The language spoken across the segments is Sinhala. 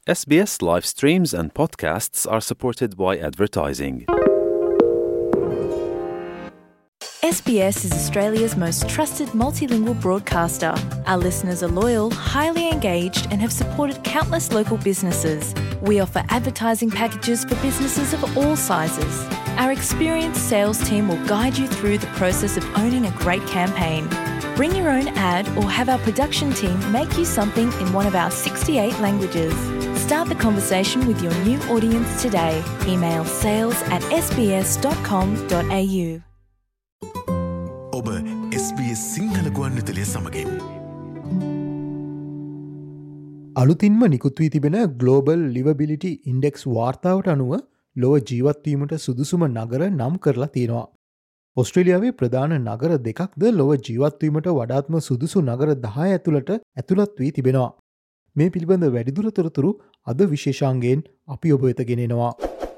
SBS live streams and podcasts are supported by advertising. SBS is Australia's most trusted multilingual broadcaster. Our listeners are loyal, highly engaged and have supported countless local businesses. We offer advertising packages for businesses of all sizes. Our experienced sales team will guide you through the process of owning a great campaign. Bring your own ad or have our production team make you something in one of our 68 languages. Start the conversation with your new audience today. Email sales@sbs.com.au. ඔබ SBS සිංහල ගුවන්විදුලිය සමගින් අලුතින්ම නිකුත් වී තිබෙන ග්ලෝබල් ලිවබිලිටි ඉන්ඩෙක්ස් වාර්තාවට අනුව ලොව ජීවත්වීමට සුදුසුම නගර නම් කරලා තියෙනවා. ඔස්ට්‍රේලියාවේ ප්‍රධාන නගර දෙකක්ද ලොව ජීවත්වීමට වඩාත්ම සුදුසු නගර 10 ඇතුළත් වී තිබෙනවා. මේ පිළිබඳ වැඩිදුර තොරතුරු අද විශේෂාංගයෙන් අපි ඔබ වෙත ගෙනෙනවා.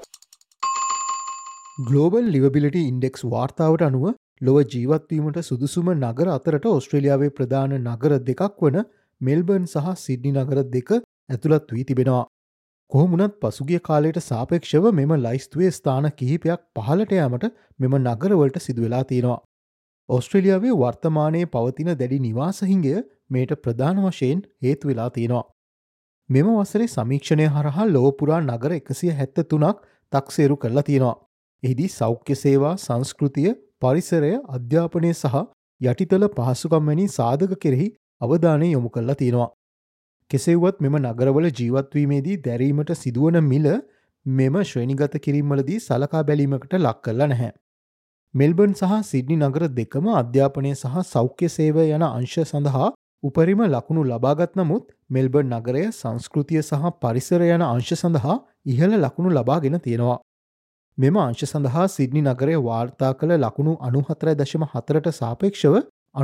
ග්ලෝබල් ලිවබිලිටි ඉන්ඩෙක්ස් වාර්තාවට අනුව ලොව ජීවත්වීමට සුදුසුම නගර අතරට ඔස්ට්‍රේලියාවේ ප්‍රධාන නගර දෙකක් වන මෙල්බර්න් සහ සිඩ්නි නගර දෙක ඇතුළත් වී තිබෙනවා. කොහොමුණත් පසුගිය කාලයට සාපේක්ෂව මෙම ලයිස්තුවේ ස්ථාන කිහිපයක් පහලට යාමට මෙම නගරවලට සිදුවෙලා තියෙනවා. ඔස්ට්‍රේලියාවේ වර්තමානයේ පවතින දැඩි නිවාසහිංගය මේට ප්‍රධාන වශයෙන් හේතු වෙලා තියෙනවා. මෙම වසරේ සමීක්ෂණය හරහා ලොවපුරා නගර 173ක් තක්සේරු කරලා තියෙනවා. එහිදී සෞඛ්‍ය සේවා, සංස්කෘතිය, පරිසරය, අධ්‍යාපනය සහ යටිතල පහසුකම් වැනි සාධක කෙරෙහි අවධානය යොමු කරලා තියෙනවා. කෙසේවත් මෙම නගරවල ජීවත්වීමේදී දැරීමට සිදුවන මිල මෙම ශ්‍රේණිගත කිරීම්වලදී සලකා බැලීමකට ලක් කරලා නැහැ. මෙල්බර්න් සහ සිඩ්නි නගර දෙකම අධ්‍යාපනය සහ සෞඛ්‍ය සේවය යන අංශ සඳහා උපරිම ලකුණු ලබාගත් නමුත් මෙල්බර්න් නගරය සංස්කෘතිය සහ පරිසරය යන අංශ සඳහා ඉහළ ලකුණු ලබාගෙන තියෙනවා. මෙම අංශ සඳහා සිඩ්නි නගරය වාර්තා කළ ලකුණු 94.4ට සාපේක්ෂව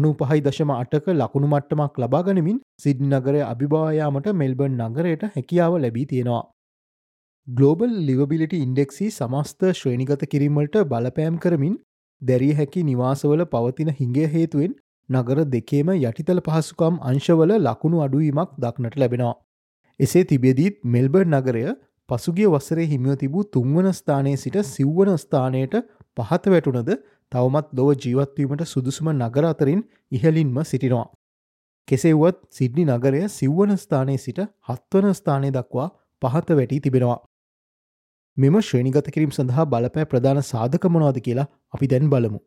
95.8ක ලකුණු මට්ටමක් ලබා ගනිමින් සිඩ්නි නගරය අභිබවා යාමට මෙල්බර්න් නගරයට හැකියාව ලැබී තියෙනවා. ග්ලෝබල් ලිවබිලිටි ඉන්ඩෙක්ස් සමස්ත ශ්‍රේණිගත කිරීමවලට බලපෑම් කරමින් දැරිය හැකි නිවාසවල පවතින හිඟය හේතුවෙන් නගර දෙකේම යටිතල පහසුකම් අංශවල ලකුණු අඩුවීමක් දක්නට ලැබෙනවා. එසේ තිබෙදීත් මෙල්බර්න් නගරය පසුගිය වසරේ හිමිව තිබූ 3 වන ස්ථානයේ සිට 9 වන ස්ථානයට පහත වැටුණද තවමත් ලොව ජීවත්වීමට සුදුසුම නගර අතරින් ඉහළින්ම සිටිනවා. කෙසේ වුවත් සිඩ්නි නගරය 9 වන ස්ථානයේ සිට 7 වන ස්ථානය දක්වා පහත වැටී තිබෙනවා. මෙම ශ්‍රේණිගත කිරීම සඳහා බලපෑ ප්‍රධාන සාධක මොනවද කියලා අපි දැන් බලමු.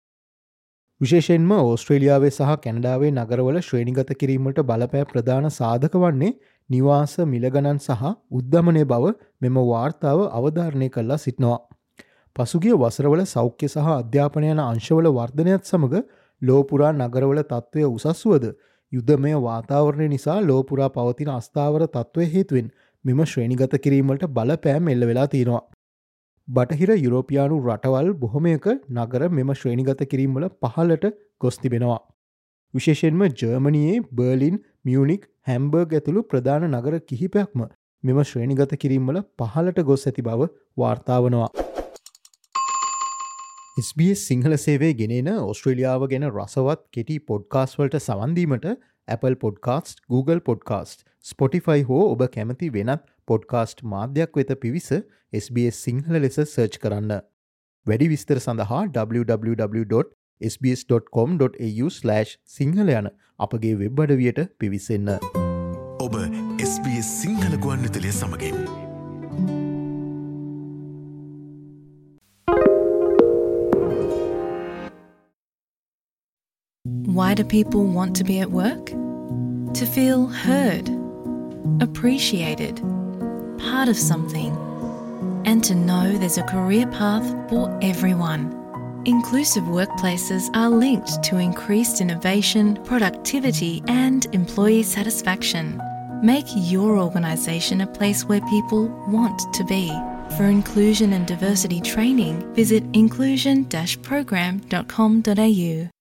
විශේෂයෙන්ම ඕස්ට්‍රේලියාවේ සහ කැනඩාවේ නගරවල ශ්‍රේණිගත කිරීමට බලපෑ ප්‍රධාන සාධක වන්නේ නිවාස මිල ගණන් සහ උද්ධමනය බව මෙම වාර්තාව අවධාරණය කරලා සිටිනවා. පසුගිය වසරවල සෞඛ්‍ය සහ අධ්‍යාපනය යන අංශවල වර්ධනයත් සමග ලෝපුරා නගරවල තත්ත්වය උසස් වුවද යුද්ධමය වාතාවරණය නිසා ලෝපුරා පවතින අස්ථාවර තත්ත්වය හේතුවෙන් මෙම ශ්‍රේණිගත කිරීමට බලපෑම් එල්ල වෙලා තියෙනවා. බටහිර යුරෝපියානු රටවල් බොහොමයක නගර මෙම ශ්‍රේණිගත කිරීම්වල පහළට ගොස් තිබෙනවා. විශේෂයෙන්ම ජර්මනියේ බර්ලින්, මියුනික්, හැම්බර්ග් ඇතුළු ප්‍රධාන නගර කිහිපයක්ම මෙම ශ්‍රේණිගත කිරීම්වල පහළට ගොස් ඇති බව වාර්තා වනවා. SBS සිංහල සේවය ගෙනෙන ඔස්ට්‍රේලියාව ගැන රසවත් කෙටි පොඩ්කාස්ට් වලට සවන් දීමට Apple Podcast, Google Podcast, Spotify හෝ ඔබ කැමති වෙනත් පොඩ්කාස්ට් මාධ්‍යයක් වෙත පිවිස SBS සිංහල ලෙස සර්ච් කරන්න. වැඩි විස්තර සඳහා www.sbs.com.au/සිංහල යන අපගේ වෙබ් අඩවියට පිවිසෙන්න. ඔබ SBS සිංහල ගුවන්විදුලිය සමගින් Why do people want to be at work? To feel heard, appreciated, part of something, and to know there's a career path for everyone. Inclusive workplaces are linked to increased innovation, productivity, and employee satisfaction. Make your organisation a place where people want to be. For inclusion and diversity training, visit inclusion-program.com.au.